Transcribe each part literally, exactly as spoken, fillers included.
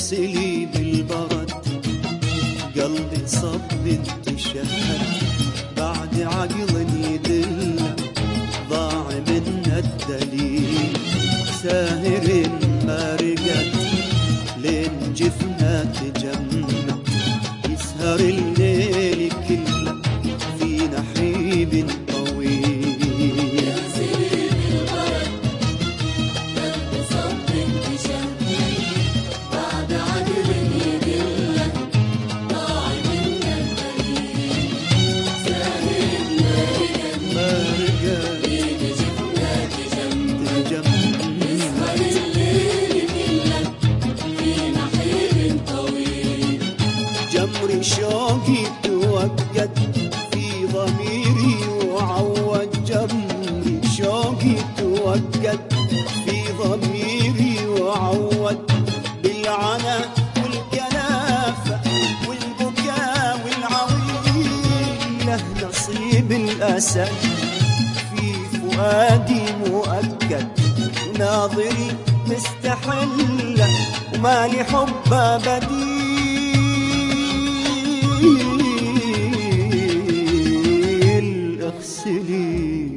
اغسلي بالبرد قلبي صب انتشهد بعد عقل يدل ضاع منا الدليل ساهر ما رقد لين جفنا تجمع يسهر الليل كله في نحيب طويل جمري شوقي توقد في ضميري وعود جمري شوقي توقد في ضميري وعود بالعنا والكلافة والبكاء والعويل له نصيب الأسد في فؤادي مؤكد وناظري مستحلة وما لي حبه بديل اغسلي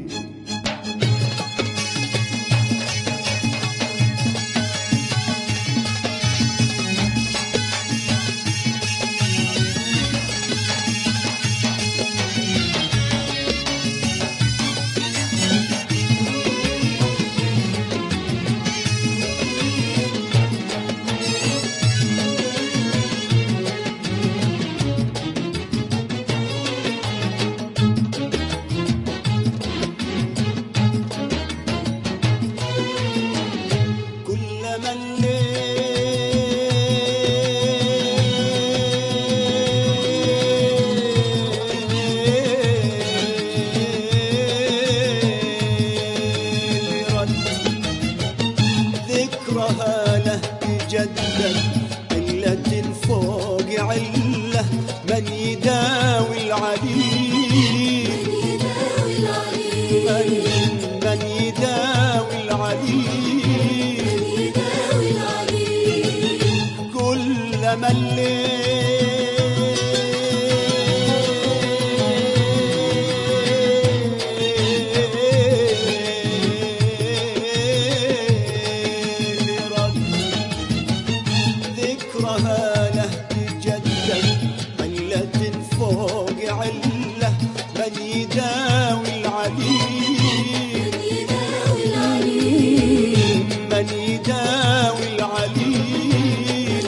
ذكرها له تجدد علة فوق علة من يداوي العليل من, من يداوي العليل كل من ذكرها له تجدد علة فوق علة من يداوي العليل من يداوي العليل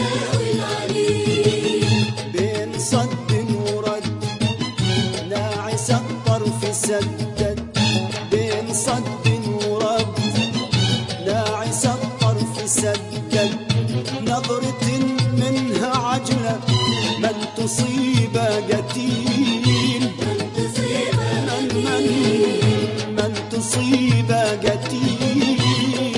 بين صد ورد ناعس الطرف سدد بين صد ورد ناعس الطرف سدد نظرة منها عجلة من تصيب قتيل من من من تصيب قتيل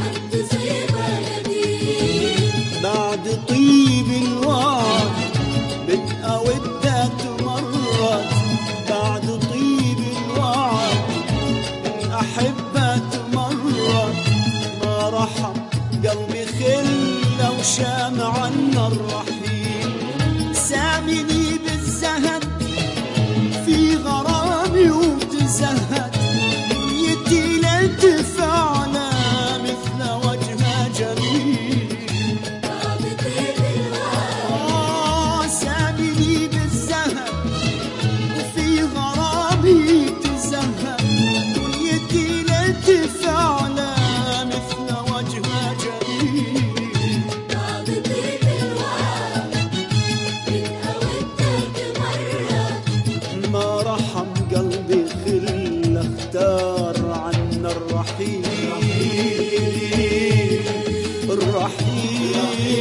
بعد طيب الوعد بدأ ودات مرت بعد طيب الوعد من أحبة مرت ما رحم قلبي خل وشام عنا الرحيل سامني بالزهد في غرامي وتزهد نيتي لا تفعل مثل وجه جميل آه سامني بالزهد وفي غرامي تزهد نيتي لا تفعل مثل وجه جميل ما رحم قلبي خل اختار عنا الرحيل الرحيل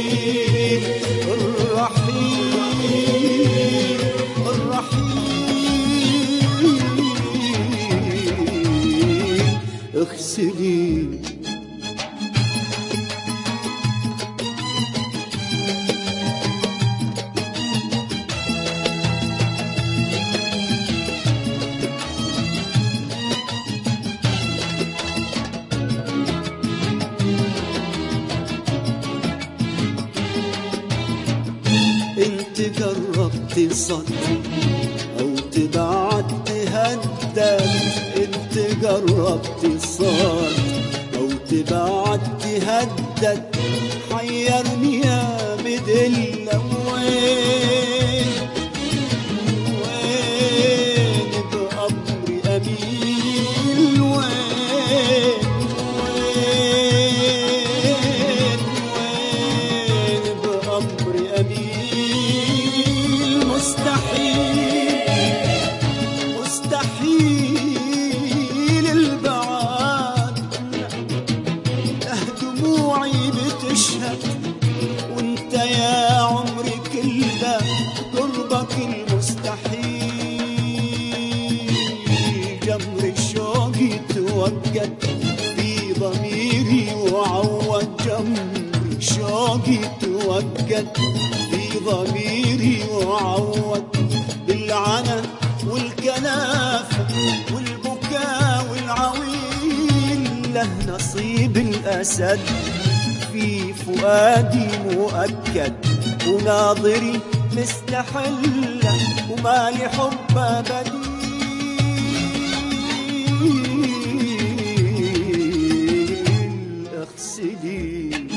الرحيل الرحيل اغسلي تصد أو تبعد تهدد، انت جربت صد أو تبعد تهدد، حيرني يا مدلة وين وين بأمري أمين، وين وين وين بأمري أمين. مستحيل مستحيل البعاد، له دموعي بتشهد وانت يا عمري كله قربك المستحيل. جمر شوقي توجد في ضميري وعود، جمر شوقي توجد في ضميري وعود، بالعنا والكنافة والبكاء والعويل له نصيب الأسد في فؤادي مؤكد، وناظري مستحلة وما لحب بديل. اغسلي